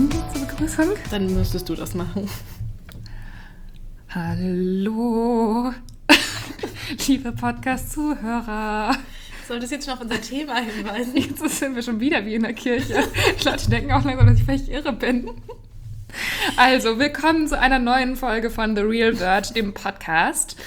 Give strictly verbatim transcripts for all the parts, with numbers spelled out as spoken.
Jingle zur Begrüßung? Dann müsstest du das machen. Hallo, liebe Podcast-Zuhörer. Solltest jetzt schon auf unser Thema hinweisen? Jetzt sind wir schon wieder wie in der Kirche. Die Leute denken auch langsam, dass ich völlig irre bin. Also, willkommen zu einer neuen Folge von The Real Word, dem Podcast.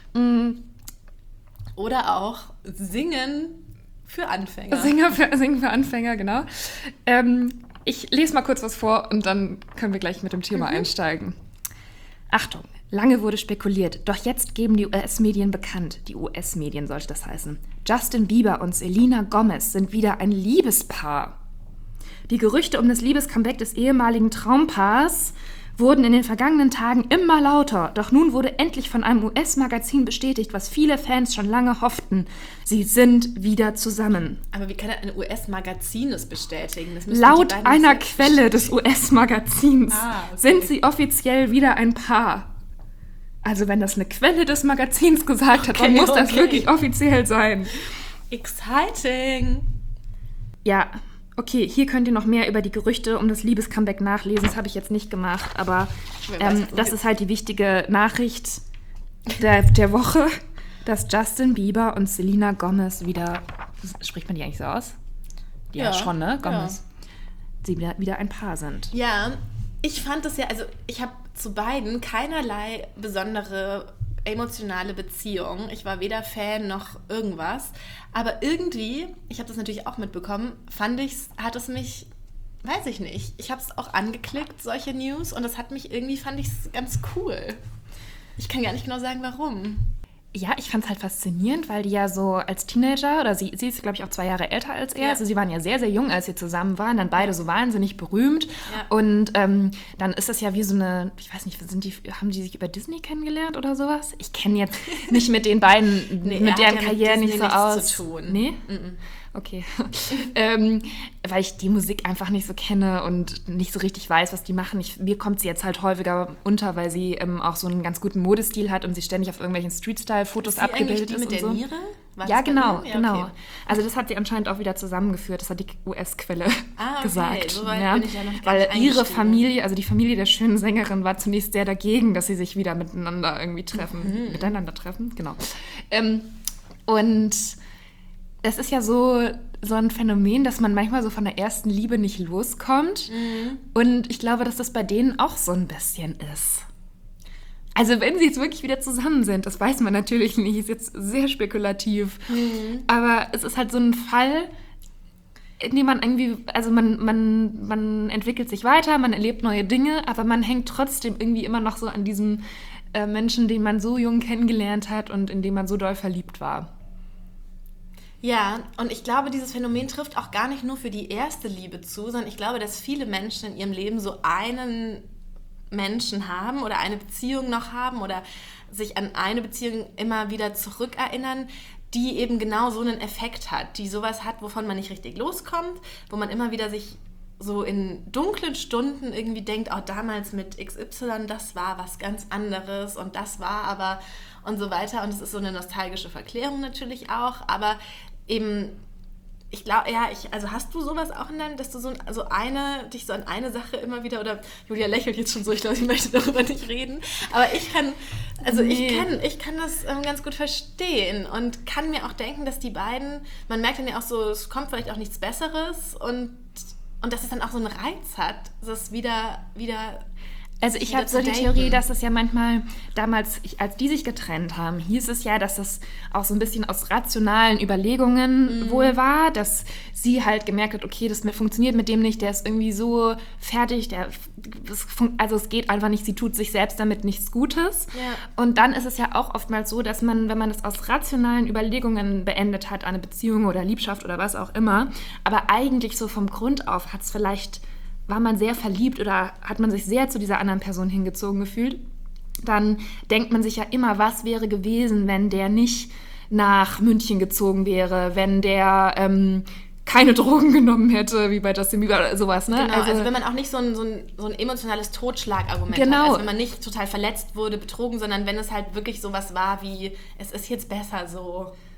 Oder auch Singen für Anfänger. Singen für, Singen für Anfänger, genau. Ähm, ich lese mal kurz was vor und dann können wir gleich mit dem Thema mhm. einsteigen. Achtung, lange wurde spekuliert, doch jetzt geben die U S-Medien bekannt, die U S-Medien sollte das heißen, Justin Bieber und Selena Gomez sind wieder ein Liebespaar. Die Gerüchte um das Liebescomeback des ehemaligen Traumpaars wurden in den vergangenen Tagen immer lauter. Doch nun wurde endlich von einem U S-Magazin bestätigt, was viele Fans schon lange hofften. Sie sind wieder zusammen. Aber wie kann ein U S-Magazin das bestätigen? Das Laut einer Quelle des U S-Magazins ah, okay. sind sie offiziell wieder ein Paar. Also wenn das eine Quelle des Magazins gesagt hat, okay, dann muss okay. das wirklich offiziell sein. Exciting! Ja, okay, hier könnt ihr noch mehr über die Gerüchte um das Liebescomeback nachlesen. Das habe ich jetzt nicht gemacht, aber ähm, weiß, das ist halt die wichtige Nachricht der, der Woche, dass Justin Bieber und Selena Gomez wieder, spricht man die eigentlich so aus? Ja, ja schon, ne? Gomez. Ja. Sie wieder, wieder ein Paar sind. Ja, ich fand das ja, also ich habe zu beiden keinerlei besondere emotionale Beziehung. Ich war weder Fan noch irgendwas. Aber irgendwie, ich habe das natürlich auch mitbekommen, fand ich's, hat es mich, weiß ich nicht, ich habe es auch angeklickt, solche News, und das hat mich irgendwie, fand ich es ganz cool. Ich kann gar nicht genau sagen, warum. Ja, ich fand es halt faszinierend, weil die ja so als Teenager, oder sie, sie ist, glaube ich, auch zwei Jahre älter als er, ja. Also sie waren ja sehr, sehr jung, als sie zusammen waren, dann beide so wahnsinnig berühmt. Ja. Und ähm, dann ist das ja wie so eine, ich weiß nicht, sind die, haben die sich über Disney kennengelernt oder sowas? Ich kenne jetzt nicht mit den beiden, nee, mit deren ja Karriere nicht so aus. Zu tun. Nee? Mm-mm. Okay. ähm, weil ich die Musik einfach nicht so kenne und nicht so richtig weiß, was die machen. Ich, mir kommt sie jetzt halt häufiger unter, weil sie ähm, auch so einen ganz guten Modestil hat und sie ständig auf irgendwelchen Street-Style-Fotos abgebildet ist. Mit der und so. Niere? War ja, genau, ja, genau. Okay. Also das hat sie anscheinend auch wieder zusammengeführt. Das hat die U S-Quelle ah, okay. gesagt. So weit ja. bin ich ja noch gar weil nicht ihre Familie, also die Familie der schönen Sängerin, war zunächst sehr dagegen, dass sie sich wieder miteinander irgendwie treffen. Mhm. Miteinander treffen, genau. Ähm, und es ist ja so, so ein Phänomen, dass man manchmal so von der ersten Liebe nicht loskommt. Mhm. Und ich glaube, dass das bei denen auch so ein bisschen ist. Also wenn sie jetzt wirklich wieder zusammen sind, das weiß man natürlich nicht, ist jetzt sehr spekulativ. Mhm. Aber es ist halt so ein Fall, in dem man irgendwie, also man, man, man entwickelt sich weiter, man erlebt neue Dinge, aber man hängt trotzdem irgendwie immer noch so an diesem äh, Menschen, den man so jung kennengelernt hat und in dem man so doll verliebt war. Ja, und ich glaube, dieses Phänomen trifft auch gar nicht nur für die erste Liebe zu, sondern ich glaube, dass viele Menschen in ihrem Leben so einen Menschen haben oder eine Beziehung noch haben oder sich an eine Beziehung immer wieder zurückerinnern, die eben genau so einen Effekt hat, die sowas hat, wovon man nicht richtig loskommt, wo man immer wieder sich so in dunklen Stunden irgendwie denkt, auch damals mit X Y, das war was ganz anderes und das war aber und so weiter. Und es ist so eine nostalgische Verklärung natürlich auch, aber eben, ich glaube, ja, ich, also hast du sowas auch in deinem, dass du so also eine, dich so an eine Sache immer wieder, oder Julia lächelt jetzt schon so, ich glaube, sie möchte darüber nicht reden, aber ich kann, also nee. ich kann, ich kann das ähm, ganz gut verstehen und kann mir auch denken, dass die beiden, man merkt dann ja auch so, es kommt vielleicht auch nichts Besseres und, und dass es dann auch so einen Reiz hat, das wieder, wieder Also ich habe so die Theorie, dass es ja manchmal damals, als die sich getrennt haben, hieß es ja, dass das auch so ein bisschen aus rationalen Überlegungen mhm. wohl war, dass sie halt gemerkt hat, okay, das funktioniert mit dem nicht, der ist irgendwie so fertig, der, das, also es geht einfach nicht, sie tut sich selbst damit nichts Gutes. Ja. Und dann ist es ja auch oftmals so, dass man, wenn man das aus rationalen Überlegungen beendet hat, eine Beziehung oder Liebschaft oder was auch immer, aber eigentlich so vom Grund auf hat es vielleicht war man sehr verliebt oder hat man sich sehr zu dieser anderen Person hingezogen gefühlt, dann denkt man sich ja immer, was wäre gewesen, wenn der nicht nach München gezogen wäre, wenn der ähm, keine Drogen genommen hätte, wie bei Justin Bieber oder sowas. Ne? Genau, also, also wenn man auch nicht so ein, so ein, so ein emotionales Totschlagargument genau. hat, also wenn man nicht total verletzt wurde, betrogen, sondern wenn es halt wirklich sowas war wie, es ist jetzt besser so.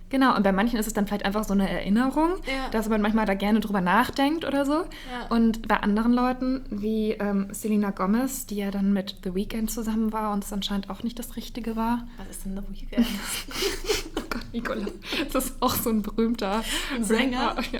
Genau, und bei manchen ist es dann vielleicht einfach so eine Erinnerung, Ja. dass man manchmal da gerne drüber nachdenkt oder so. Ja. Und bei anderen Leuten, wie ähm, Selena Gomez, die ja dann mit The Weeknd zusammen war und es anscheinend auch nicht das Richtige war. Was ist denn The Weeknd? Oh Gott, Nicola, das ist auch so ein berühmter Sänger. Rapper, ja.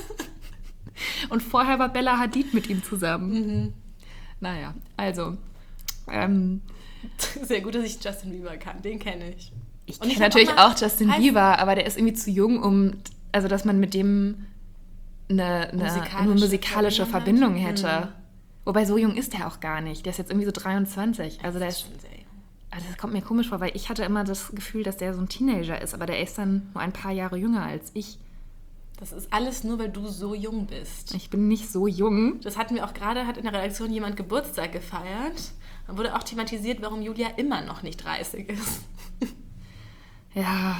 Und vorher war Bella Hadid mit ihm zusammen. Mhm. Naja, also... Ähm, Sehr gut, dass ich Justin Bieber kann. Den kenne ich. Ich Und kenne hab natürlich auch mal- auch Justin heißt- Bieber, aber der ist irgendwie zu jung, um, also dass man mit dem eine, eine Musikalische eine musikalische Verbindung, Verbindung hat. hätte. Mhm. Wobei so jung ist der auch gar nicht. Der ist jetzt irgendwie so dreiundzwanzig. Also der Das ist, ist schon sehr jung. also das kommt mir komisch vor, weil ich hatte immer das Gefühl, dass der so ein Teenager ist, aber der ist dann nur ein paar Jahre jünger als ich. Das ist alles nur, weil du so jung bist. Ich bin nicht so jung. Das hatten wir auch gerade, hat in der Redaktion jemand Geburtstag gefeiert. Dann wurde auch thematisiert, warum Julia immer noch nicht dreißig ist. Ja,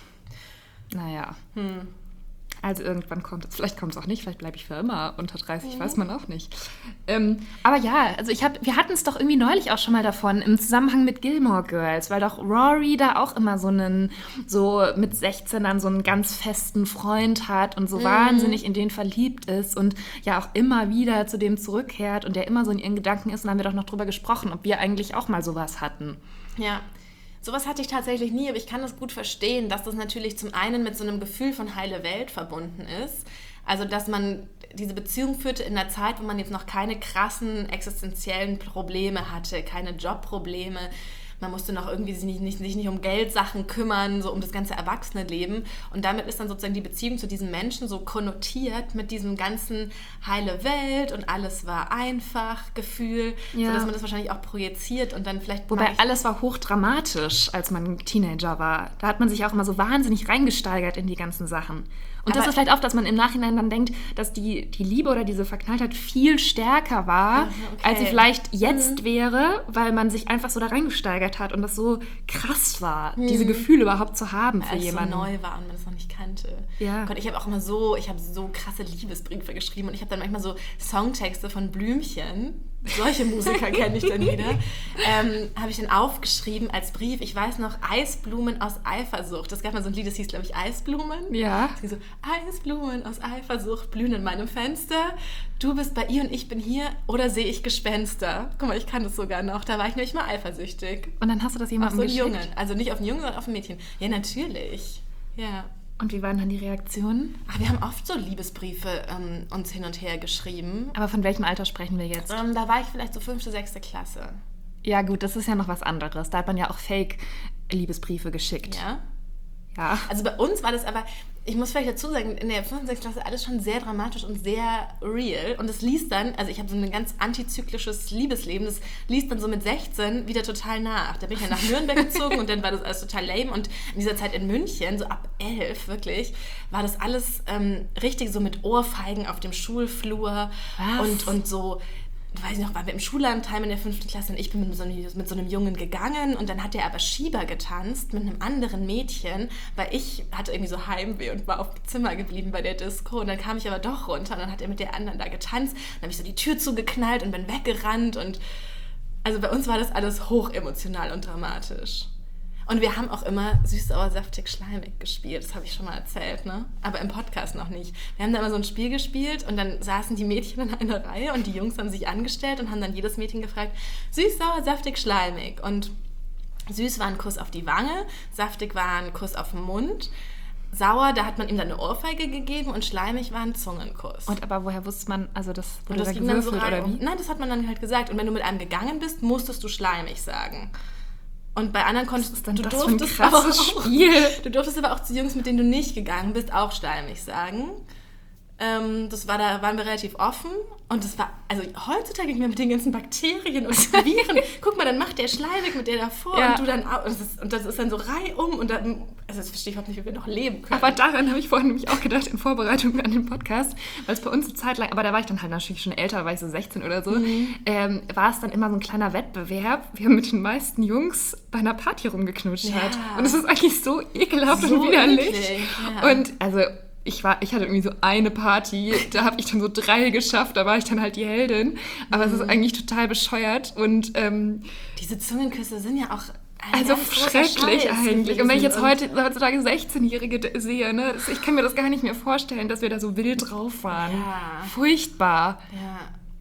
naja. Hm. Also irgendwann kommt es, vielleicht kommt es auch nicht, vielleicht bleibe ich für immer unter dreißig, weiß man auch nicht. Ähm, aber ja, also ich hab, wir hatten es doch irgendwie neulich auch schon mal davon, im Zusammenhang mit Gilmore Girls, weil doch Rory da auch immer so einen, so mit sechzehn dann so einen ganz festen Freund hat und so Mhm. wahnsinnig in den verliebt ist und ja auch immer wieder zu dem zurückkehrt und der immer so in ihren Gedanken ist. Und da haben wir doch noch drüber gesprochen, ob wir eigentlich auch mal sowas hatten. Ja, sowas hatte ich tatsächlich nie, aber ich kann das gut verstehen, dass das natürlich zum einen mit so einem Gefühl von heile Welt verbunden ist. Also, dass man diese Beziehung führte in einer Zeit, wo man jetzt noch keine krassen existenziellen Probleme hatte, keine Jobprobleme. Man musste noch irgendwie sich nicht, nicht, sich nicht um Geldsachen kümmern, so um das ganze Erwachsene-Leben. Und damit ist dann sozusagen die Beziehung zu diesem Menschen so konnotiert mit diesem ganzen heile Welt und alles war einfach Gefühl, Ja. sodass man das wahrscheinlich auch projiziert und dann vielleicht... Wobei manch- alles war hochdramatisch, als man Teenager war. Da hat man sich auch immer so wahnsinnig reingesteigert in die ganzen Sachen. Und das Aber- ist vielleicht auch, dass man im Nachhinein dann denkt, dass die, die Liebe oder diese Verknalltheit viel stärker war, Aha, okay. als sie vielleicht jetzt wäre, weil man sich einfach so da reingesteigert hat und das so krass war, diese Gefühle überhaupt zu haben für als es so jemanden. neu war und man es noch nicht kannte. Ja. Gott, ich habe auch immer so, ich habe so krasse Liebesbriefe geschrieben und ich habe dann manchmal so Songtexte von Blümchen, solche Musiker kenne ich dann wieder, ähm, habe ich dann aufgeschrieben als Brief. Ich weiß noch, Eisblumen aus Eifersucht. Das gab mal so ein Lied, das hieß, glaube ich, Eisblumen. Ja. Es ging so, Eisblumen aus Eifersucht blühen in meinem Fenster. Du bist bei ihr und ich bin hier oder sehe ich Gespenster? Guck mal, ich kann das sogar noch. Da war ich nämlich mal eifersüchtig. Und dann hast du das Auf jemandem so einen geschickt. Jungen. Also nicht auf einen Jungen, sondern auf ein Mädchen. Ja, natürlich. Ja. Und wie waren dann die Reaktionen? Aber wir haben oft so Liebesbriefe ähm, uns hin und her geschrieben. Aber von welchem Alter sprechen wir jetzt? Ähm, da war ich vielleicht so fünfte, sechste Klasse. Ja gut, das ist ja noch was anderes. Da hat man ja auch Fake-Liebesbriefe geschickt. Ja. Ja. Also bei uns war das aber, ich muss vielleicht dazu sagen, in der fünften, sechsten Klasse alles schon sehr dramatisch und sehr real. Und es liest dann, also ich habe so ein ganz antizyklisches Liebesleben, das liest dann so mit sechzehn wieder total nach. Da bin ich ja nach Nürnberg gezogen und dann war das alles total lame. Und in dieser Zeit in München, so ab elf wirklich, war das alles ähm, richtig so mit Ohrfeigen auf dem Schulflur. Was? Und, und so... Ich weiß nicht noch, waren wir im Schullandheim in der fünften Klasse und ich bin mit so, einem, mit so einem Jungen gegangen und dann hat der aber Schieber getanzt mit einem anderen Mädchen, weil ich hatte irgendwie so Heimweh und war auf dem Zimmer geblieben bei der Disco und dann kam ich aber doch runter und dann hat er mit der anderen da getanzt, dann habe ich so die Tür zugeknallt und bin weggerannt und also bei uns war das alles hochemotional und dramatisch. Und wir haben auch immer süß, sauer, saftig, schleimig gespielt. Das habe ich schon mal erzählt, ne? Aber im Podcast noch nicht. Wir haben da immer so ein Spiel gespielt und dann saßen die Mädchen in einer Reihe und die Jungs haben sich angestellt und haben dann jedes Mädchen gefragt, süß, sauer, saftig, schleimig. Und süß war ein Kuss auf die Wange, saftig war ein Kuss auf den Mund, sauer, da hat man ihm dann eine Ohrfeige gegeben und schleimig war ein Zungenkuss. Und aber woher wusste man, also das Und wurde das da ging dann so gewürfelt rein. oder wie? Und, nein, das hat man dann halt gesagt. Und wenn du mit einem gegangen bist, musstest du schleimig sagen. Und bei anderen konntest Was ist denn du das für ein durftest krasses aber auch, Spiel? Du durftest aber auch zu Jungs, mit denen du nicht gegangen bist, auch schleimig sagen. Ähm, das war, da waren wir relativ offen. Und das war, also heutzutage nicht mehr mit den ganzen Bakterien und Viren. Guck mal, dann macht der schleimig mit der davor Ja. und du dann auch. Und das ist, und das ist dann so reihum. Und dann, also das verstehe ich überhaupt nicht, wie wir noch leben können. Aber daran habe ich vorhin nämlich auch gedacht, in Vorbereitung an den Podcast, weil es bei uns eine Zeit lang, aber da war ich dann halt natürlich schon älter, da war ich so sechzehn oder so, Mhm. ähm, war es dann immer so ein kleiner Wettbewerb, wer mit den meisten Jungs bei einer Party rumgeknutscht Ja. hat. Und es ist eigentlich so ekelhaft So und widerlich. eklig, ja. Und also ich war, ich hatte irgendwie so eine Party, da habe ich dann so drei geschafft, da war ich dann halt die Heldin. Aber es ist eigentlich total bescheuert und ähm, Diese Zungenküsse sind ja auch, Also schrecklich eigentlich. Und wenn ich jetzt heute, heutzutage sechzehnjährige sehe, ne, ich kann mir das gar nicht mehr vorstellen, dass wir da so wild drauf waren. Ja. Furchtbar. Ja.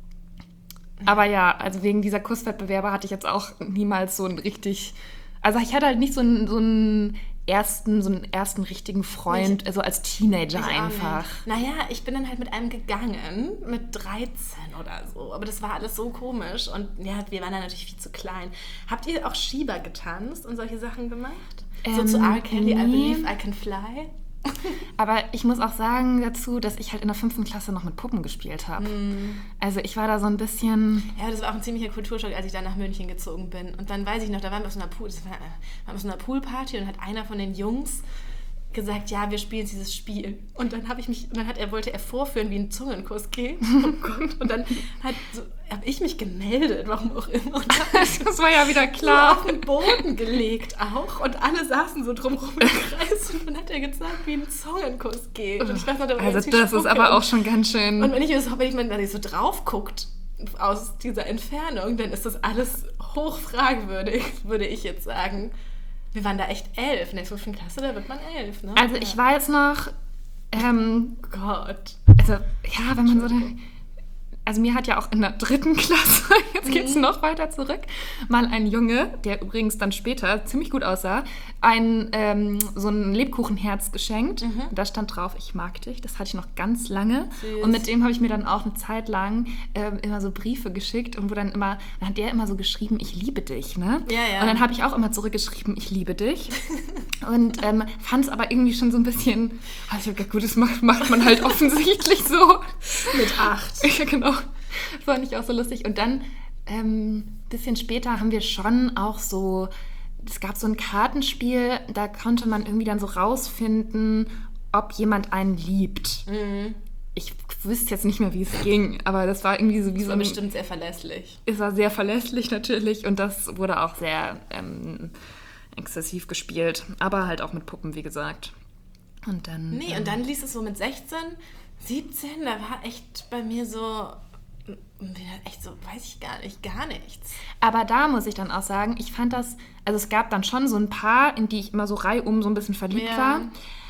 Aber ja, also wegen dieser Kusswettbewerbe hatte ich jetzt auch niemals so einen richtig... Also ich hatte halt nicht so einen, so einen ersten, so einen ersten richtigen Freund, also als Teenager Ich auch einfach. nicht. Naja, ich bin dann halt mit einem gegangen, mit dreizehn oder so. Aber das war alles so komisch. Und ja, wir waren dann natürlich viel zu klein. Habt ihr auch Schieber getanzt und solche Sachen gemacht? Ähm, so zu R. Kelly, nee. I Believe I Can Fly? Aber ich muss auch sagen dazu, dass ich halt in der fünften Klasse noch mit Puppen gespielt habe. Mm. Also ich war da so ein bisschen... Ja, das war auch ein ziemlicher Kulturschock, als ich dann nach München gezogen bin. Und dann weiß ich noch, da waren wir auf so einer, Pool, das war, waren wir auf so einer Poolparty und hat einer von den Jungs gesagt, ja, wir spielen dieses Spiel. Und dann habe ich mich, dann hat er, wollte er vorführen, wie ein Zungenkuss geht. Oh Gott. Und dann hat, so, habe ich mich gemeldet, warum auch immer. Und das war ja wieder klar. So auf den Boden gelegt auch. Und alle saßen so drumherum im Kreis. Und dann hat er gezeigt, wie ein Zungenkuss geht. Und ich weiß noch, da war also ganz viel das ist Spucke. aber auch schon ganz schön... Und wenn ich, so, wenn ich mal wenn ich so drauf guckt aus dieser Entfernung, dann ist das alles hochfragwürdig, würde ich jetzt sagen. Wir waren da echt elf. In der fünften Klasse, da wird man elf, ne? Also ich weiß noch... Ähm, Gott. Also, ja, wenn man so... Also mir hat ja auch in der dritten Klasse, jetzt geht's noch weiter zurück, mal ein Junge, der übrigens dann später ziemlich gut aussah, ein ähm, so ein Lebkuchenherz geschenkt. Mhm. Und da stand drauf, ich mag dich. Das hatte ich noch ganz lange. Süß. Und mit dem habe ich mir dann auch eine Zeit lang ähm, immer so Briefe geschickt und wo dann immer, dann hat der immer so geschrieben, ich liebe dich, ne? Ja, ja. Und dann habe ich auch immer zurückgeschrieben, ich liebe dich. Und ähm, fand es aber irgendwie schon so ein bisschen, also gut, das macht, macht man halt offensichtlich so. Mit acht. Ja, genau. Das fand ich auch so lustig. Und dann, ein ähm, bisschen später haben wir schon auch so, es gab so ein Kartenspiel, da konnte man irgendwie dann so rausfinden, ob jemand einen liebt. Mhm. Ich wüsste jetzt nicht mehr, wie es ging, aber das war irgendwie so wie das so war ein... bestimmt sehr verlässlich. Es war sehr verlässlich natürlich und das wurde auch sehr ähm, exzessiv gespielt. Aber halt auch mit Puppen, wie gesagt. Und dann... Nee, ähm, und dann ließ es so mit sechzehn, siebzehn, da war echt bei mir so... echt so, weiß ich gar nicht, gar nichts. Aber da muss ich dann auch sagen, ich fand das, also es gab dann schon so ein paar, in die ich immer so reihum so ein bisschen verliebt ja. war,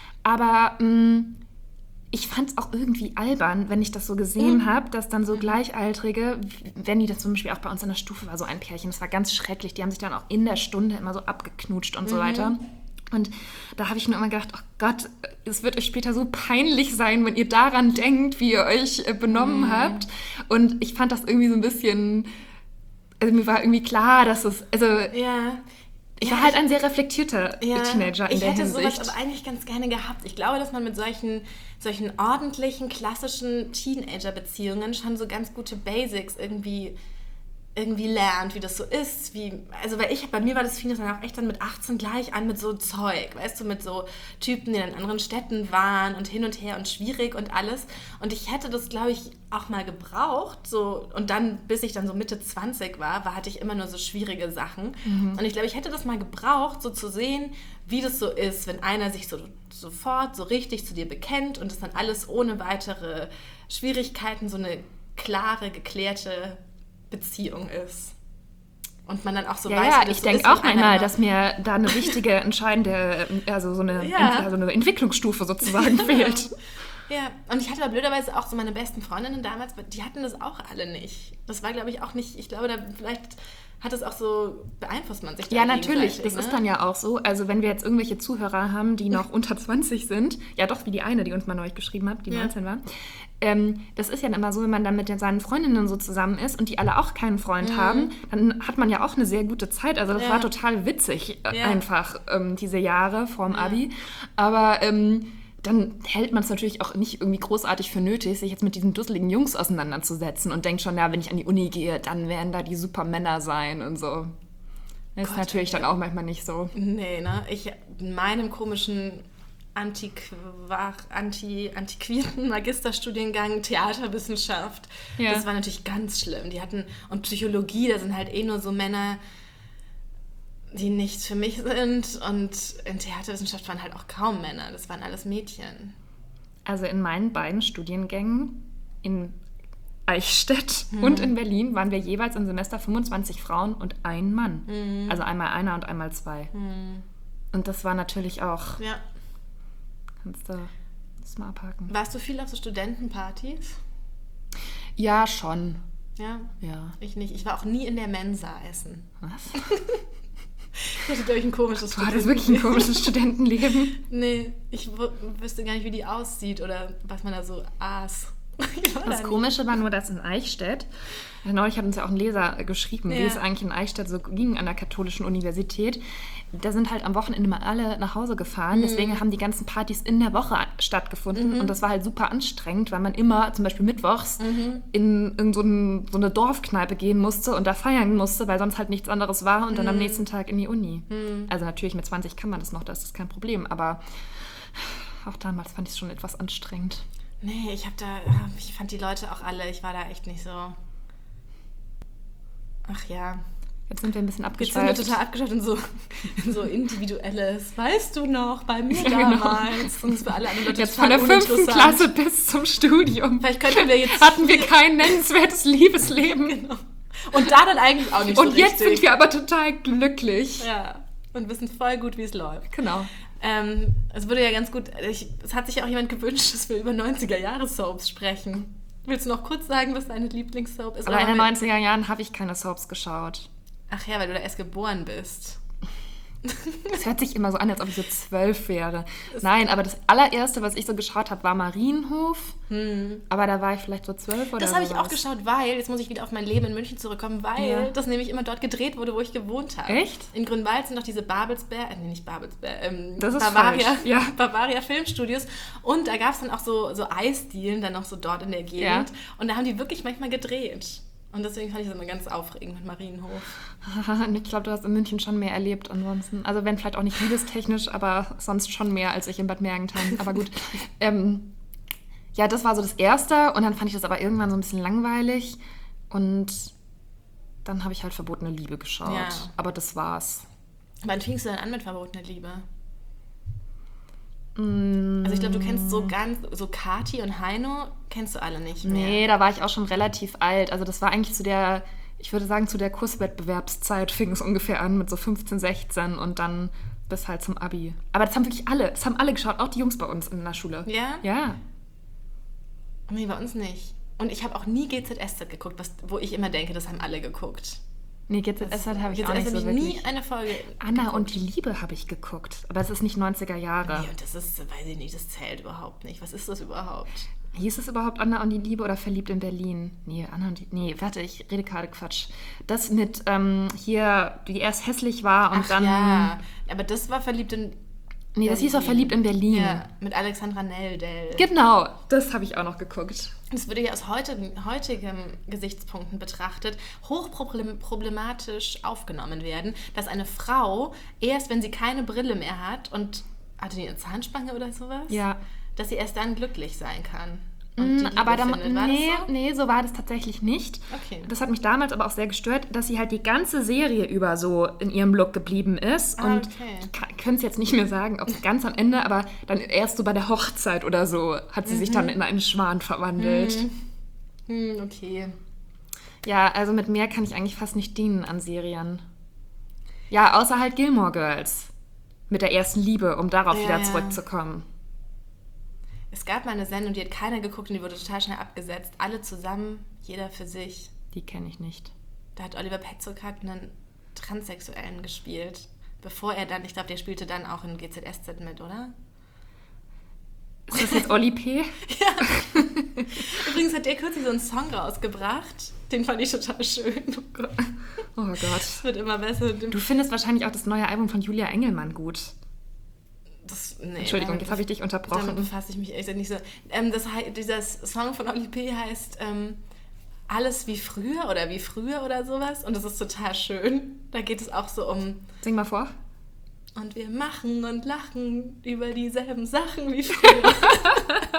aber mh, ich fand es auch irgendwie albern, wenn ich das so gesehen mhm. habe, dass dann so Gleichaltrige, wenn die das zum Beispiel auch bei uns in der Stufe war, so ein Pärchen, das war ganz schrecklich, die haben sich dann auch in der Stunde immer so abgeknutscht und mhm. so weiter. Und da habe ich nur immer gedacht, oh Gott, es wird euch später so peinlich sein, wenn ihr daran denkt, wie ihr euch äh, benommen mm. habt. Und ich fand das irgendwie so ein bisschen, also mir war irgendwie klar, dass es, also ja. ich ja, war halt ich, ein sehr reflektierter ja, Teenager in ich der hätte Hinsicht. sowas aber eigentlich ganz gerne gehabt. Ich glaube, dass man mit solchen, solchen ordentlichen, klassischen Teenager-Beziehungen schon so ganz gute Basics irgendwie... irgendwie lernt, wie das so ist, wie, also weil ich, bei mir war das fing das dann auch echt dann mit achtzehn gleich an mit so Zeug, weißt du, mit so Typen, die in anderen Städten waren und hin und her und schwierig und alles und ich hätte das, glaube ich, auch mal gebraucht, so, und dann, bis ich dann so Mitte zwanzig war, war hatte ich immer nur so schwierige Sachen mhm. und ich glaube, ich hätte das mal gebraucht, so zu sehen, wie das so ist, wenn einer sich so sofort so richtig zu dir bekennt und das dann alles ohne weitere Schwierigkeiten, so eine klare, geklärte Beziehung ist. Und man dann auch so ja, weiß, ja, wie das ich so denke ist, auch wenn einmal, einer- dass mir da eine wichtige, entscheidende, also so eine, Ja. also eine Entwicklungsstufe sozusagen fehlt. Ja, und ich hatte aber blöderweise auch so meine besten Freundinnen damals, die hatten das auch alle nicht. Das war, glaube ich, auch nicht, ich glaube, da vielleicht hat es auch so, beeinflusst man sich da Ja, natürlich, das gegenseitig, ist ne? dann ja auch so. Also wenn wir jetzt irgendwelche Zuhörer haben, die noch unter zwanzig sind, ja doch, wie die eine, die uns mal neulich geschrieben hat, die Ja. neunzehn war, ähm, das ist ja dann immer so, wenn man dann mit den, seinen Freundinnen so zusammen ist und die alle auch keinen Freund Mhm. haben, dann hat man ja auch eine sehr gute Zeit. Also das Ja. war total witzig, äh, Ja. einfach, ähm, diese Jahre vorm Ja. Abi. Aber ähm, dann hält man es natürlich auch nicht irgendwie großartig für nötig, sich jetzt mit diesen dusseligen Jungs auseinanderzusetzen und denkt schon, ja, wenn ich an die Uni gehe, dann werden da die Supermänner sein und so. Das ist Gott, natürlich ja. dann auch manchmal nicht so. Nee, ne? Ich, in meinem komischen Antiquar, Anti, antiquierten Magisterstudiengang Theaterwissenschaft, Ja. das war natürlich ganz schlimm. Die hatten, und Psychologie, da sind halt eh nur so Männer, die nichts für mich sind. Und in Theaterwissenschaft waren halt auch kaum Männer, das waren alles Mädchen. Also in meinen beiden Studiengängen, in Eichstätt mhm. und in Berlin waren wir jeweils im Semester fünfundzwanzig Frauen und ein Mann. Mhm. Also einmal einer und einmal zwei. Mhm. Und das war natürlich auch... Ja. Kannst du das mal abhaken. Warst du viel auf so Studentenpartys? Ja, schon. Ja? Ja. Ich nicht. Ich war auch nie in der Mensa essen. Was? Das ist, glaube ich, ein komisches War das wirklich ein komisches Studentenleben? Nee, ich w- wüsste gar nicht, wie die aussieht oder was man da so aß. Das Komische war nur, dass in Eichstätt, neulich hat uns ja auch ein Leser geschrieben, ja. wie es eigentlich in Eichstätt so ging an der katholischen Universität. Da sind halt am Wochenende mal alle nach Hause gefahren. Mhm. Deswegen haben die ganzen Partys in der Woche stattgefunden. Mhm. Und das war halt super anstrengend, weil man immer zum Beispiel mittwochs mhm. in, in so, ein, so eine Dorfkneipe gehen musste und da feiern musste, weil sonst halt nichts anderes war. Und mhm. dann am nächsten Tag in die Uni. Mhm. Also natürlich mit zwanzig kann man das noch, das ist kein Problem. Aber auch damals fand ich es schon etwas anstrengend. Nee, ich hab da, ich fand die Leute auch alle, ich war da echt nicht so. Ach ja. Jetzt sind wir ein bisschen abgeschweift. Jetzt sind wir total abgeschweift in so, in so individuelles, weißt du noch, bei mir damals. Genau. Und für alle anderen Leute jetzt von der fünften Klasse bis zum Studium. Vielleicht könnten wir jetzt... Hatten wir kein nennenswertes Liebesleben. Genau. Und da dann eigentlich auch nicht und so richtig. Und jetzt richtig. sind wir aber total glücklich. Ja, und wissen voll gut, wie es läuft. Genau. Ähm, es würde ja ganz gut, ich, es hat sich ja auch jemand gewünscht, dass wir über neunziger-Jahre-Soaps sprechen. Willst du noch kurz sagen, was deine Lieblingssoap ist? Aber in den neunziger Jahren habe ich keine Soaps geschaut. Ach ja, weil du da erst geboren bist. Es hört sich immer so an, als ob ich so zwölf wäre. Nein, aber das allererste, was ich so geschaut habe, war Marienhof. Hm. Aber da war ich vielleicht so zwölf oder so. Das habe ich auch geschaut, weil, jetzt muss ich wieder auf mein Leben in München zurückkommen, weil ja. das nämlich immer dort gedreht wurde, wo ich gewohnt habe. Echt? In Grünwald sind noch diese Babelsberg, äh, nee, nicht Babelsberg, ähm, das ist Bavaria, falsch. Ja. Bavaria Filmstudios. Und da gab es dann auch so, so Eisdielen, dann noch so dort in der Gegend. Ja. Und da haben die wirklich manchmal gedreht. Und deswegen fand ich das immer ganz aufregend mit Marienhof. Ich glaube, du hast in München schon mehr erlebt ansonsten. Also wenn vielleicht auch nicht liebestechnisch, aber sonst schon mehr als ich in Bad Mergentheim. Aber gut. ähm, ja, das war so das Erste. Und dann fand ich das aber irgendwann so ein bisschen langweilig. Und dann habe ich halt Verbotene Liebe geschaut. Ja. Aber das war's. Wann fingst du denn an mit Verbotene Liebe? Also ich glaube, du kennst so ganz, so Kati und Heino kennst du alle nicht mehr. Nee, da war ich auch schon relativ alt. Also das war eigentlich zu der, ich würde sagen, zu der Kurswettbewerbszeit fing es ungefähr an mit so fünfzehn, sechzehn und dann bis halt zum Abi. Aber das haben wirklich alle, das haben alle geschaut, auch die Jungs bei uns in der Schule. Ja? Ja. Nee, bei uns nicht. Und ich habe auch nie G Z S Z geguckt, was, wo ich immer denke, das haben alle geguckt. Nee, G Z S Z habe ich auch nicht so ich wirklich. nie eine Folge Anna geguckt. Und die Liebe habe ich geguckt. Aber es ist nicht neunziger Jahre. Nee, und das ist, weiß ich nicht, das zählt überhaupt nicht. Was ist das überhaupt? Hieß es überhaupt Anna und die Liebe oder Verliebt in Berlin? Nee, Anna und die... Nee, warte, ich rede gerade Quatsch. Das mit ähm, hier, die erst hässlich war und Ach, dann... ja, aber das war Verliebt in... Nee, das hieß auch Verliebt in Berlin. Ja, mit Alexandra Neldel. Genau, das habe ich auch noch geguckt. Das würde ja aus heutigen, heutigen Gesichtspunkten betrachtet hochproblematisch aufgenommen werden, dass eine Frau erst, wenn sie keine Brille mehr hat und hatte die eine Zahnspange oder sowas, ja. dass sie erst dann glücklich sein kann. Mm, aber dann, nee, so? nee, so war das tatsächlich nicht. Okay. Das hat mich damals aber auch sehr gestört, dass sie halt die ganze Serie über so in ihrem Look geblieben ist. Ah, und okay. ich kann es jetzt nicht mehr sagen, ob es ganz am Ende, aber dann erst so bei der Hochzeit oder so hat sie mhm. sich dann in einen Schwan verwandelt. Mhm. Mhm, okay. Ja, also mit mehr kann ich eigentlich fast nicht dienen an Serien. Ja, außer halt Gilmore Girls. Mit der ersten Liebe, um darauf ja, wieder ja. zurückzukommen. Es gab mal eine Sendung, die hat keiner geguckt und die wurde total schnell abgesetzt. Alle zusammen, jeder für sich. Die kenne ich nicht. Da hat Oliver Petzold einen Transsexuellen gespielt. Bevor er dann, ich glaube, der spielte dann auch in G Z S Z mit, oder? Ist das jetzt Oli P? Ja. Übrigens hat der kürzlich so einen Song rausgebracht. Den fand ich total schön. Oh Gott. Oh Gott. Es wird immer besser. Du findest wahrscheinlich auch das neue Album von Julia Engelmann gut. Das, nee, Entschuldigung, jetzt habe ich dich unterbrochen. Damit befasse ich mich echt nicht so. Ähm, das, dieser Song von Oli P. heißt ähm, Alles wie früher oder wie früher oder sowas. Und das ist total schön. Da geht es auch so um... Sing mal vor. Und wir machen und lachen über dieselben Sachen wie früher.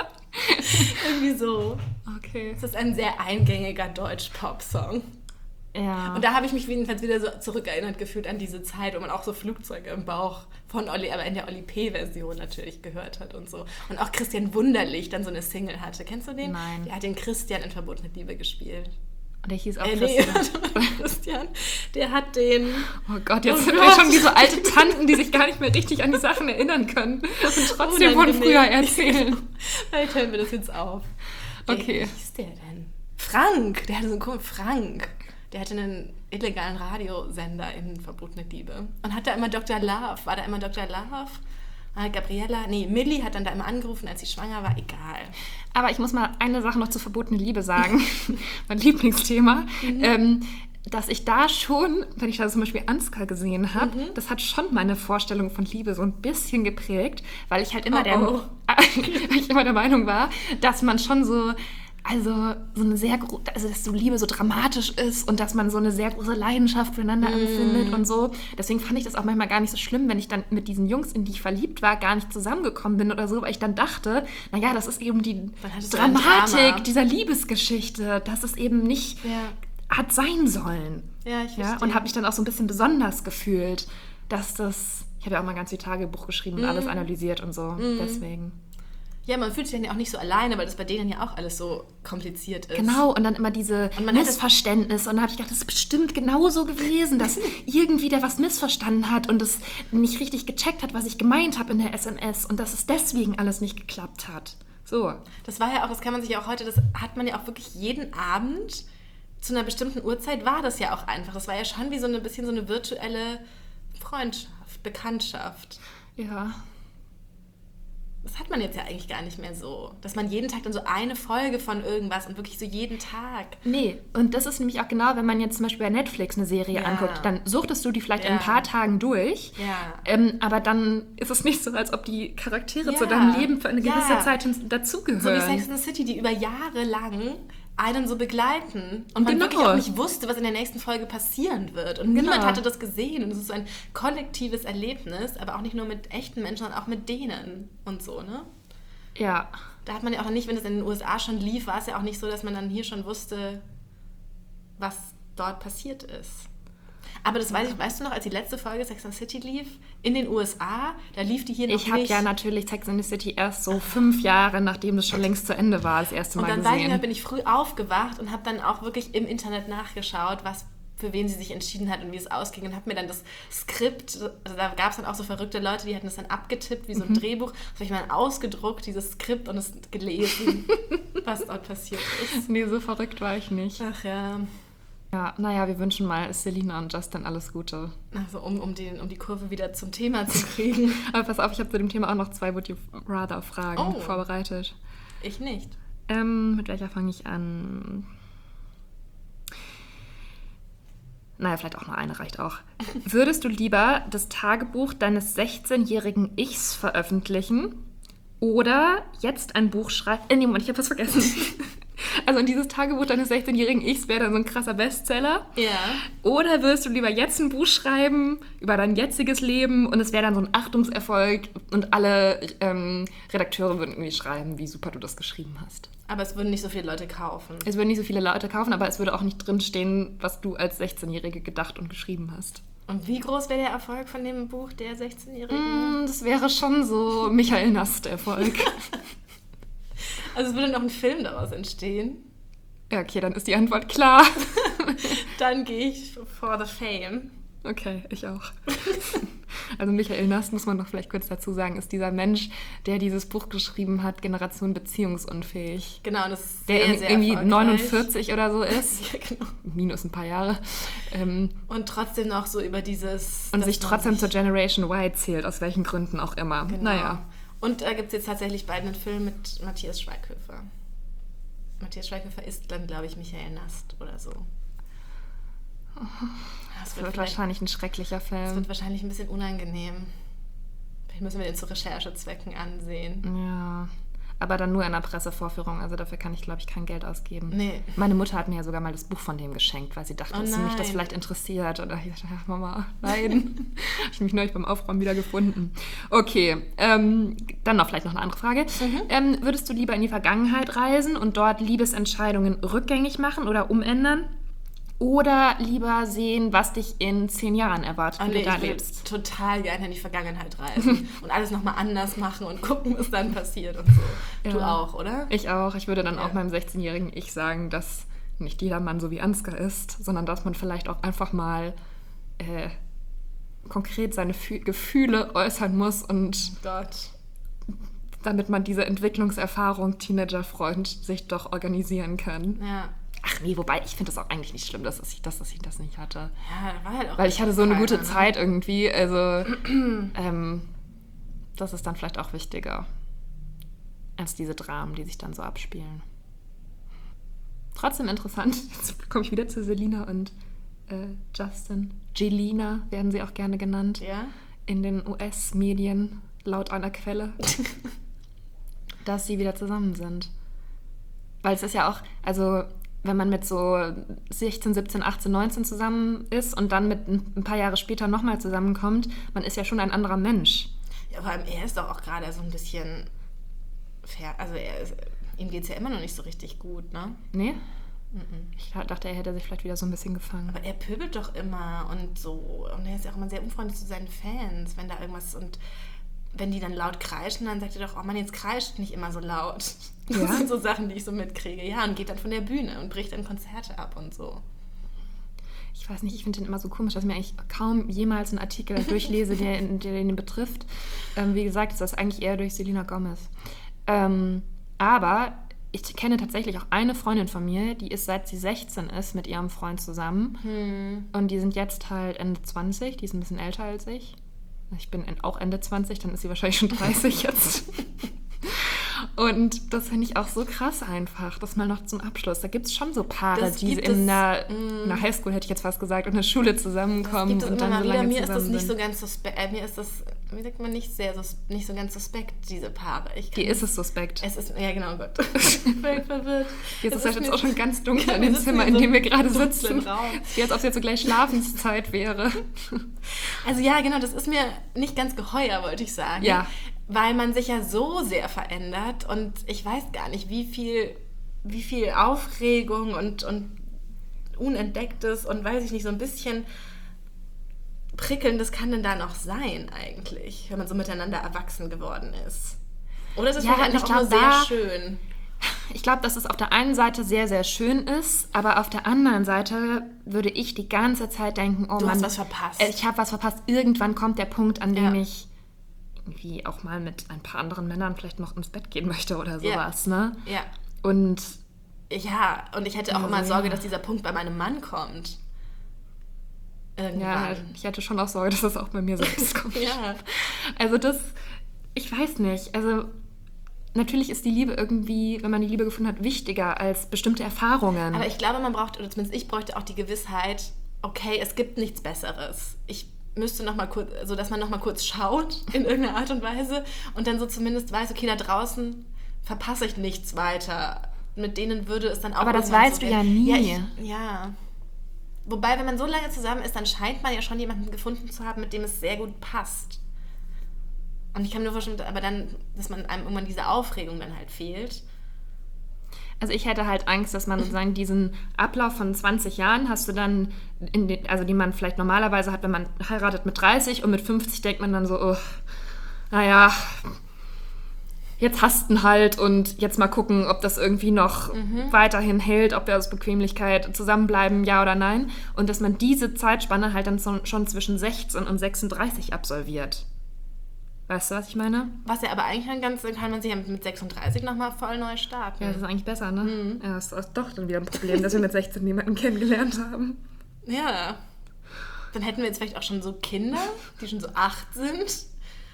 Irgendwie so. Okay. Es ist ein sehr eingängiger Deutsch-Pop-Song. Ja. Und da habe ich mich jedenfalls wieder so zurückerinnert gefühlt an diese Zeit, wo man auch so Flugzeuge im Bauch von Olli, aber in der Olli P-Version natürlich gehört hat und so. Und auch Christian Wunderlich dann so eine Single hatte. Kennst du den? Nein. Der hat den Christian in Verbotene Liebe gespielt. Und der hieß auch Äh, Christian. nee, Christian. Der hat den... Oh Gott, jetzt Oh sind wir Gott. schon wie so alte Tanten, die sich gar nicht mehr richtig an die Sachen erinnern können und trotzdem von Unangenehm. früher erzählen. Vielleicht hören wir das jetzt auf. Okay. Wie hieß der denn? Frank. Der hatte so einen komischen Frank. Der hatte einen illegalen Radiosender in Verbotene Liebe. Und hat da immer Doktor Love. War da immer Doktor Love? Ah, Gabriella, nee, Millie hat dann da immer angerufen, als sie schwanger war. Egal. Aber ich muss mal eine Sache noch zu Verbotene Liebe sagen. Mein Lieblingsthema. Mhm. Ähm, dass ich da schon, wenn ich da zum Beispiel Ansgar gesehen habe, mhm. das hat schon meine Vorstellung von Liebe so ein bisschen geprägt, weil ich halt immer, oh, der, oh. weil ich immer der Meinung war, dass man schon so... Also so eine sehr gro- also dass so Liebe so dramatisch ist und dass man so eine sehr große Leidenschaft füreinander mm. empfindet und so. Deswegen fand ich das auch manchmal gar nicht so schlimm, wenn ich dann mit diesen Jungs, in die ich verliebt war, gar nicht zusammengekommen bin oder so, weil ich dann dachte, naja, das ist eben die Dramatik dieser Liebesgeschichte, dass es eben nicht ja. hat sein sollen. Ja, ich ja? Und habe mich dann auch so ein bisschen besonders gefühlt, dass das, ich habe ja auch mal ganz viel Tagebuch geschrieben und mm. alles analysiert und so, mm. deswegen. Ja, man fühlt sich dann ja auch nicht so alleine, weil das bei denen ja auch alles so kompliziert ist. Genau, und dann immer diese Missverständnisse. Und dann habe ich gedacht, das ist bestimmt genauso gewesen, dass irgendwie der was missverstanden hat und es nicht richtig gecheckt hat, was ich gemeint habe in der S M S und dass es deswegen alles nicht geklappt hat. So. Das war ja auch, das kann man sich ja auch heute, das hat man ja auch wirklich jeden Abend zu einer bestimmten Uhrzeit war das ja auch einfach. Das war ja schon wie so ein bisschen so eine virtuelle Freundschaft, Bekanntschaft. Ja. Das hat man jetzt ja eigentlich gar nicht mehr so. Dass man jeden Tag dann so eine Folge von irgendwas und wirklich so jeden Tag. Nee, und das ist nämlich auch genau, wenn man jetzt zum Beispiel bei Netflix eine Serie ja. anguckt, dann suchtest du die vielleicht ja. in ein paar Tagen durch. Ja. Ähm, aber dann ist es nicht so, als ob die Charaktere ja. zu deinem Leben für eine gewisse ja. Zeit dazugehören. So wie Sex and the City, die über Jahre lang einen so begleiten und man genau. wirklich auch nicht wusste, was in der nächsten Folge passieren wird. Und genau. niemand hatte das gesehen. Und es ist so ein kollektives Erlebnis, aber auch nicht nur mit echten Menschen, sondern auch mit denen und so, ne? Ja. Da hat man ja auch noch nicht, wenn es in den U S A schon lief, war es ja auch nicht so, dass man dann hier schon wusste, was dort passiert ist. Aber das weiß ich, weißt du noch, als die letzte Folge Sex and the City lief, in den U S A, da lief die hier noch ich nicht. Ich habe ja natürlich Sex and the City erst so fünf Jahre, nachdem das schon längst zu Ende war, das erste Mal gesehen. Und dann weiß ich noch, bin ich früh aufgewacht und habe dann auch wirklich im Internet nachgeschaut, was für wen sie sich entschieden hat und wie es ausging und habe mir dann das Skript, also da gab es dann auch so verrückte Leute, die hatten das dann abgetippt wie so ein mhm. Drehbuch, das habe ich mal ausgedruckt, dieses Skript und es gelesen, was dort passiert ist. Nee, so verrückt war ich nicht. Ach ja. Ja, naja, wir wünschen mal Selina und Justin alles Gute. Also um, um, den, um die Kurve wieder zum Thema zu kriegen. Aber pass auf, ich habe zu dem Thema auch noch zwei Would You Rather Fragen oh. vorbereitet. Ich nicht. Ähm, mit welcher fange ich an? Naja, vielleicht auch nur eine reicht auch. Würdest du lieber das Tagebuch deines sechzehnjährigen Ichs veröffentlichen oder jetzt ein Buch schreiben? Äh, nee, Moment, ich habe was vergessen. Also in dieses Tagebuch deines sechzehnjährigen Ichs wäre dann so ein krasser Bestseller. Ja. Oder würdest du lieber jetzt ein Buch schreiben über dein jetziges Leben und es wäre dann so ein Achtungserfolg und alle ähm, Redakteure würden irgendwie schreiben, wie super du das geschrieben hast. Aber es würden nicht so viele Leute kaufen. Es würden nicht so viele Leute kaufen, aber es würde auch nicht drinstehen, was du als sechzehnjährige gedacht und geschrieben hast. Und wie groß wäre der Erfolg von dem Buch der sechzehnjährigen? Mm, das wäre schon so Michael Nast-Erfolg. Also es würde noch ein Film daraus entstehen. Ja, okay, dann ist die Antwort klar. Dann gehe ich for the fame. Okay, ich auch. Also Michael Nast, muss man noch vielleicht kurz dazu sagen, ist dieser Mensch, der dieses Buch geschrieben hat, Generation beziehungsunfähig. Genau, das ist der sehr, sehr irgendwie neunundvierzig oder so ist. Ja, genau. Minus ein paar Jahre. Ähm, und trotzdem noch so über dieses... Und sich trotzdem sich zur Generation Y zählt, aus welchen Gründen auch immer. Genau. Naja. Und da gibt es jetzt tatsächlich bald einen Film mit Matthias Schweighöfer. Matthias Schweighöfer ist dann, glaube ich, Michael Nast oder so. Das, das wird, wird wahrscheinlich ein schrecklicher Film. Das wird wahrscheinlich ein bisschen unangenehm. Vielleicht müssen wir den zu Recherchezwecken ansehen. Ja, aber dann nur in einer Pressevorführung. Also dafür kann ich, glaube ich, kein Geld ausgeben. Nee. Meine Mutter hat mir ja sogar mal das Buch von dem geschenkt, weil sie dachte, oh dass mich das vielleicht interessiert. Und ich dachte, ach, Mama, nein. Habe ich mich neulich beim Aufräumen wieder gefunden. Okay, ähm, dann noch vielleicht noch eine andere Frage. Mhm. Ähm, würdest du lieber in die Vergangenheit reisen und dort Liebesentscheidungen rückgängig machen oder umändern? Oder lieber sehen, was dich in zehn Jahren erwartet, oh, wie nee, du da ich will lebst. total gerne in die Vergangenheit reisen und alles nochmal anders machen und gucken, was dann passiert und so. Ja. Du auch, oder? Ich auch. Ich würde dann ja. auch meinem sechzehnjährigen Ich sagen, dass nicht jeder Mann so wie Ansgar ist, sondern dass man vielleicht auch einfach mal äh, konkret seine Fü- Gefühle äußern muss und oh Gott. damit man diese Entwicklungserfahrung Teenager-Freund sich doch organisieren kann. Ja. Ach nee, wobei, ich finde das auch eigentlich nicht schlimm, dass ich, dass, dass ich das nicht hatte. Ja, war halt auch Weil ich hatte so eine gute ne? Zeit irgendwie, also ähm, das ist dann vielleicht auch wichtiger als diese Dramen, die sich dann so abspielen. Trotzdem interessant, jetzt komme ich wieder zu Selina und äh, Justin. Jelena werden sie auch gerne genannt. Ja? In den U S-Medien, laut einer Quelle, dass sie wieder zusammen sind. Weil es ist ja auch, also wenn man mit so sechzehn, siebzehn, achtzehn, neunzehn zusammen ist und dann mit ein paar Jahre später nochmal zusammenkommt, man ist ja schon ein anderer Mensch. Ja, vor allem er ist doch auch gerade so ein bisschen, fair, also er ist, ihm geht es ja immer noch nicht so richtig gut, ne? Nee? Mhm. Ich dachte, er hätte sich vielleicht wieder so ein bisschen gefangen. Aber er pöbelt doch immer und so. Und er ist ja auch immer sehr unfreundlich zu seinen Fans, wenn da irgendwas und wenn die dann laut kreischen, dann sagt er doch, oh Mann, jetzt kreischt nicht immer so laut. Das Ja? sind so Sachen, die ich so mitkriege. Ja, und geht dann von der Bühne und bricht dann Konzerte ab und so. Ich weiß nicht, ich finde den immer so komisch, dass ich mir eigentlich kaum jemals einen Artikel durchlese, der, der ihn betrifft. Ähm, wie gesagt, ist das eigentlich eher durch Selena Gomez. Ähm, aber ich kenne tatsächlich auch eine Freundin von mir, die ist, seit sie sechzehn ist, mit ihrem Freund zusammen. Hm. Und die sind jetzt halt Ende zwanzig, die ist ein bisschen älter als ich. Ich bin auch Ende zwanzig, dann ist sie wahrscheinlich schon dreißig jetzt. Und das finde ich auch so krass einfach, das mal noch zum Abschluss. Da gibt es schon so Paare, Das die gibt in es, der, mm. in der Highschool, hätte ich jetzt fast gesagt, in der Schule zusammenkommen Das gibt es und immer dann mal so wieder. lange Mir ist das zusammen nicht so sind. ganz suspekt, äh, mir ist das, wie sagt man, nicht sehr sus- nicht so ganz suspekt, diese Paare. Ich kann Hier ist es suspekt. Es ist, ja genau, Gott. Ich bin völlig verwirrt. Jetzt Es ist es jetzt mir- auch schon ganz dunkel Ja, in wir dem sitzen Zimmer, in in so dem wir einem gerade dunklen sitzen. Raum. Wie als ob es jetzt so gleich Schlafenszeit wäre. Also ja, genau, das ist mir nicht ganz geheuer, wollte ich sagen. Ja. Weil man sich ja so sehr verändert und ich weiß gar nicht, wie viel, wie viel Aufregung und, und Unentdecktes und weiß ich nicht, so ein bisschen Prickelndes kann denn da noch sein eigentlich, wenn man so miteinander erwachsen geworden ist. Oder ist es Ja, vielleicht und ich einfach nur glaub, sehr da- schön? Ich glaube, dass es auf der einen Seite sehr, sehr schön ist, aber auf der anderen Seite würde ich die ganze Zeit denken, oh Du Mann, hast was verpasst. äh, ich habe was verpasst. Irgendwann kommt der Punkt, an dem Ja. ich irgendwie auch mal mit ein paar anderen Männern vielleicht noch ins Bett gehen möchte oder Ja. sowas, ne? Ja. Und Ja, und ich hätte auch Ja, immer so, Sorge, ja. dass dieser Punkt bei meinem Mann kommt. Irgendwann. ja, ich hatte schon auch Sorge, dass das auch bei mir selbst kommt. Ja. Also das, ich weiß nicht, also natürlich ist die Liebe irgendwie, wenn man die Liebe gefunden hat, wichtiger als bestimmte Erfahrungen. Aber ich glaube, man braucht, oder zumindest ich bräuchte auch die Gewissheit, okay, es gibt nichts Besseres. Ich müsste noch mal kurz, so dass man noch mal kurz schaut in irgendeiner Art und Weise und dann so zumindest weiß, okay, da draußen verpasse ich nichts weiter. Mit denen würde es dann auch Aber das irgendwann weißt so du werden. ja nie. Ja, ich, ja. Wobei, wenn man so lange zusammen ist, dann scheint man ja schon jemanden gefunden zu haben, mit dem es sehr gut passt. Und ich kann mir nur vorstellen, aber dann, dass man einem irgendwann diese Aufregung dann halt fehlt. Also ich hätte halt Angst, dass man sozusagen diesen Ablauf von zwanzig Jahren hast du dann, in den, also die man vielleicht normalerweise hat, wenn man heiratet mit dreißig und mit fünfzig denkt man dann so, oh, naja, jetzt hast du ihn halt und jetzt mal gucken, ob das irgendwie noch mhm. weiterhin hält, ob wir aus Bequemlichkeit zusammenbleiben, ja oder nein. Und dass man diese Zeitspanne halt dann so, schon zwischen sechzehn und sechsunddreißig absolviert. Weißt du, was ich meine? Was ja aber eigentlich dann ganz, dann kann man sich ja mit sechsunddreißig nochmal voll neu starten. Ja, das ist eigentlich besser, ne? Mhm. Ja, das ist doch dann wieder ein Problem, dass wir mit sechzehn niemanden kennengelernt haben. Ja. Dann hätten wir jetzt vielleicht auch schon so Kinder, die schon so acht sind.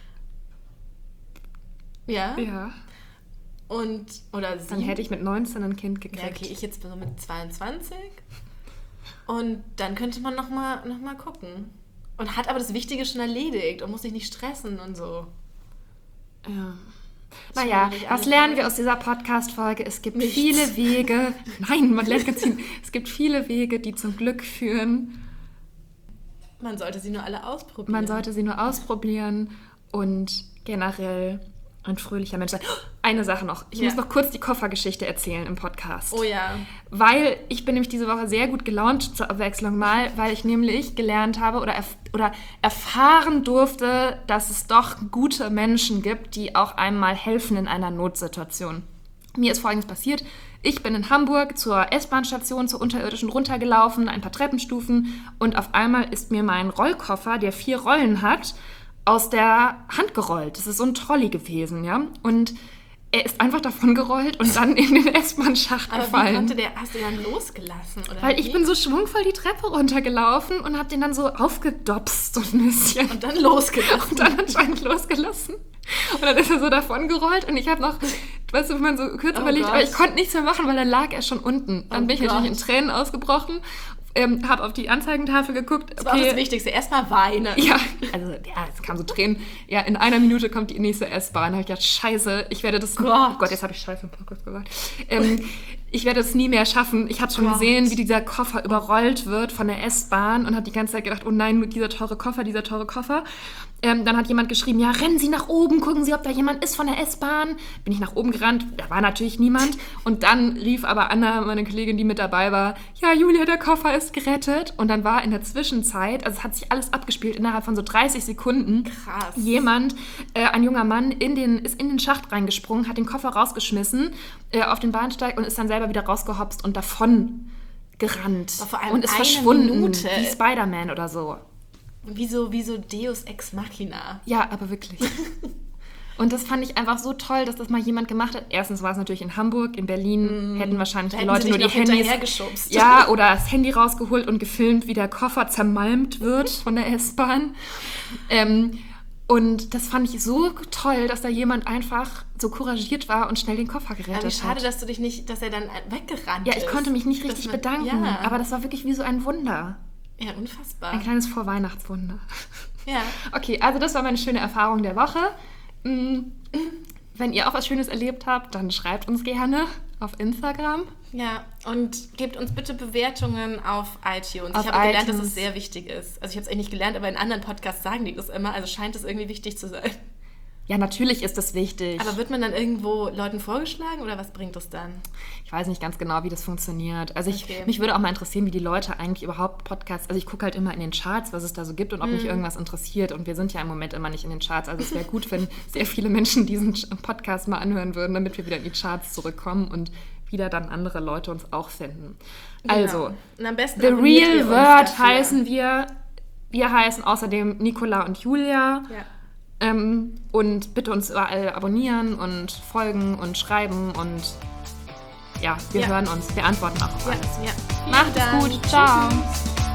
Ja. Ja. Und, oder sie. Dann hätte ich mit neunzehn ein Kind gekriegt. Ja, okay, ich jetzt so mit zweiundzwanzig. Und dann könnte man nochmal noch mal gucken. Und hat aber das Wichtige schon erledigt und muss sich nicht stressen und so. Ja. Naja, was lernen wir aus dieser Podcast-Folge? Es gibt Nichts. viele Wege, nein, man lernt ganz viel. Es gibt viele Wege, die zum Glück führen. Man sollte sie nur alle ausprobieren. Man sollte sie nur ausprobieren und generell ein fröhlicher Mensch sein. Eine Sache noch. Ich ja. muss noch kurz die Koffergeschichte erzählen im Podcast. Oh ja. Weil ich bin nämlich diese Woche sehr gut gelaunt zur Abwechslung mal, weil ich nämlich gelernt habe oder, erf- oder erfahren durfte, dass es doch gute Menschen gibt, die auch einem mal helfen in einer Notsituation. Mir ist Folgendes passiert. Ich bin in Hamburg zur S-Bahn-Station, zur unterirdischen runtergelaufen, ein paar Treppenstufen und auf einmal ist mir mein Rollkoffer, der vier Rollen hat, aus der Hand gerollt. Das ist so ein Trolley gewesen, ja. Und er ist einfach davon gerollt und dann in den S-Bahn-Schacht Aber gefallen. Wie konnte der, hast du ihn dann losgelassen? Oder Weil wie? ich bin so schwungvoll die Treppe runtergelaufen und hab den dann so aufgedopst so ein bisschen. Und dann losgelassen. Und dann anscheinend losgelassen. Und dann ist er so davon gerollt und ich habe noch, weißt du, wenn man so kurz oh überlegt, Gott. aber ich konnte nichts mehr machen, weil dann lag er schon unten. Dann oh bin ich Gott. natürlich in Tränen ausgebrochen. Ähm, habe auf die Anzeigentafel geguckt. Das war okay. auch das Wichtigste. Erstmal weinen. Ja, also ja, es kamen so Tränen. Ja, in einer Minute kommt die nächste S-Bahn. Da habe ich gedacht, scheiße, ich werde das... Gott. Oh Gott, jetzt habe ich Scheiße im Podcast gesagt. Ähm, ich werde es nie mehr schaffen. Ich habe schon Gott. gesehen, wie dieser Koffer überrollt wird von der S-Bahn und habe die ganze Zeit gedacht, oh nein, nur dieser teure Koffer, dieser teure Koffer. Ähm, dann hat jemand geschrieben, ja, rennen Sie nach oben, gucken Sie, ob da jemand ist von der S-Bahn. Bin ich nach oben gerannt, da war natürlich niemand. Und dann rief aber Anna, meine Kollegin, die mit dabei war, ja, Julia, der Koffer ist gerettet. Und dann war in der Zwischenzeit, also es hat sich alles abgespielt, innerhalb von so dreißig Sekunden, krass, jemand, äh, ein junger Mann, in den, ist in den Schacht reingesprungen, hat den Koffer rausgeschmissen äh, auf den Bahnsteig und ist dann selber wieder rausgehopst und davon gerannt. vor allem und ist eine verschwunden, Minute. wie Spider-Man oder so. Wie so, wie so Deus Ex Machina. Ja, aber wirklich. Und das fand ich einfach so toll, dass das mal jemand gemacht hat. Erstens war es natürlich in Hamburg, in Berlin mm. hätten wahrscheinlich da die hätten Leute nur die Handys... Ja, oder das Handy rausgeholt und gefilmt, wie der Koffer zermalmt wird von der S-Bahn. Ähm, und das fand ich so toll, dass da jemand einfach so couragiert war und schnell den Koffer gerettet hat. Aber wie schade, hat. dass du dich nicht, dass er dann weggerannt ist. Ja, ist. ich konnte mich nicht richtig man, bedanken, ja. aber das war wirklich wie so ein Wunder. Ja, unfassbar. Ein kleines Vorweihnachtswunder. Ja. Okay, also das war meine schöne Erfahrung der Woche. Wenn ihr auch was Schönes erlebt habt, dann schreibt uns gerne auf Instagram. Ja, und gebt uns bitte Bewertungen auf iTunes. Auf ich habe gelernt, iTunes. dass es sehr wichtig ist. Also ich habe es eigentlich nicht gelernt, aber in anderen Podcasts sagen die das immer. Also scheint es irgendwie wichtig zu sein. Ja, natürlich ist das wichtig. Aber wird man dann irgendwo Leuten vorgeschlagen oder was bringt das dann? Ich weiß nicht ganz genau, wie das funktioniert. Also ich, Okay. mich würde auch mal interessieren, wie die Leute eigentlich überhaupt Podcasts... Also ich gucke halt immer in den Charts, was es da so gibt und ob mich irgendwas interessiert. Und wir sind ja im Moment immer nicht in den Charts. Also es wäre gut, wenn sehr viele Menschen diesen Podcast mal anhören würden, damit wir wieder in die Charts zurückkommen und wieder dann andere Leute uns auch finden. Also, Genau. Und am besten The abonniert ihr Real uns Word dafür. heißen wir. Wir heißen außerdem Nicola und Julia. Ja. Ähm, und bitte uns überall abonnieren und folgen und schreiben und ja, wir Ja. hören uns. Wir antworten auch auf Ja. alles. Ja. Vielen Macht es Dank. gut. Ciao. Tschüss.